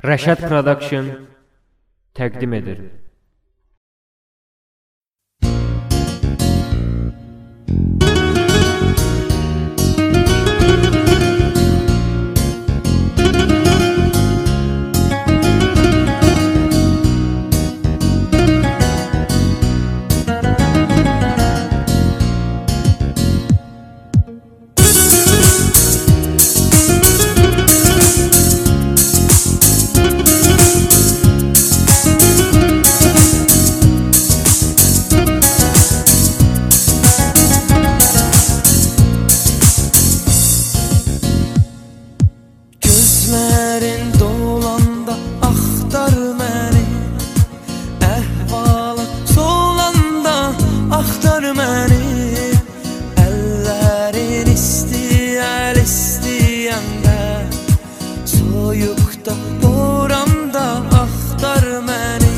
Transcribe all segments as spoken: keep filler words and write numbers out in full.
Rəşad Production təqdim edir. Gözlərin dolanda axtar məni, əhvalın solanda axtar məni, əllərin istəyər istəyəndə, soyuqda boranda axtar məni.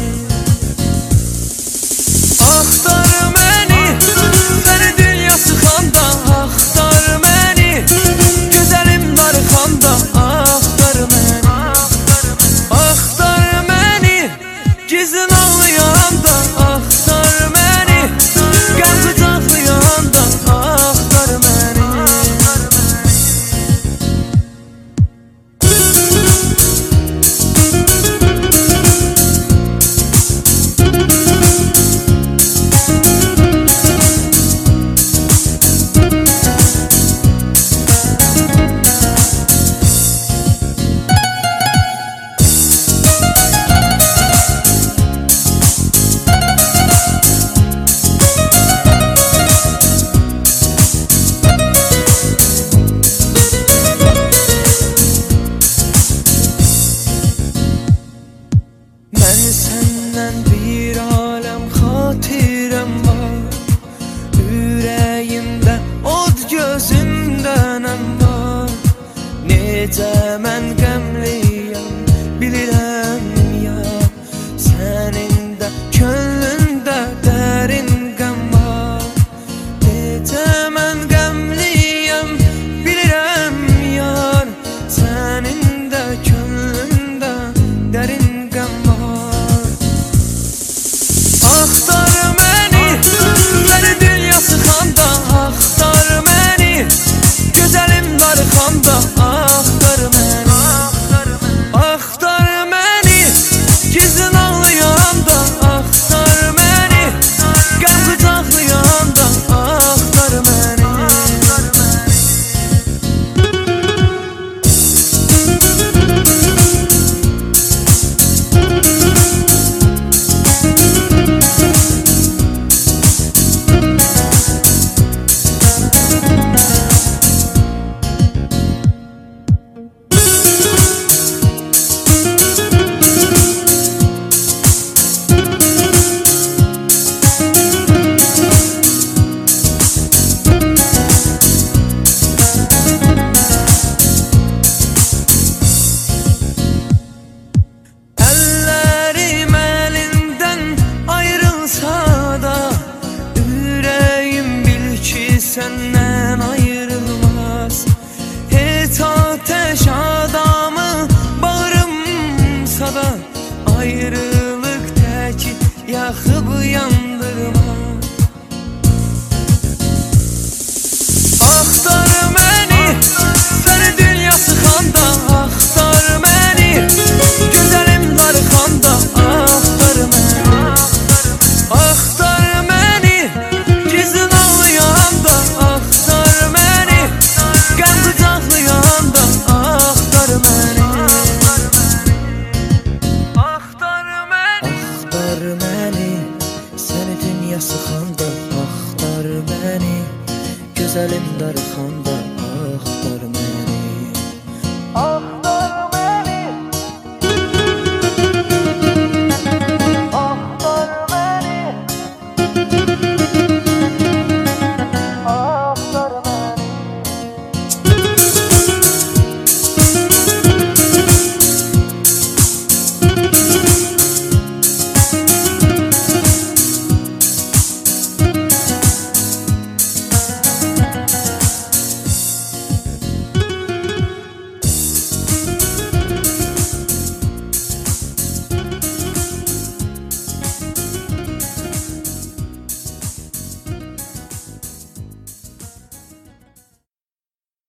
Axtar məni, səni dünya sıxanda, axtar məni, gözəlim darıxanda, axtar məni, axtar məni, gizlin ağlayanda, axtar məni, qəm qucaqlayanda, axtar məni. Mən səndən bir aləm xatirəm var, ürəyimdə od gözümdən əm var. Necə mən qəmliyəm bilirəm ya, sənin də könlündə dərin qəm var. Necə mən qəmliyəm bilirəm yar, sənin də könlündə dərin qəm var. Axtar məni, səni dünya sıxanda, axtar məni, gözəlim darıxanda, axtar məni, axtar məni, gizlin ağlayanda, axtar məni, qəm qucaqlayanda, axtar məni. Əllərim əlindən ayrılsa da, ürəyim bil ki səndən ayrılmaz. Heç ateş adamı bağrımsa da, ayrılıq tək yaxıb yandırmaz. Axtar məni, səni dünya sıxanda,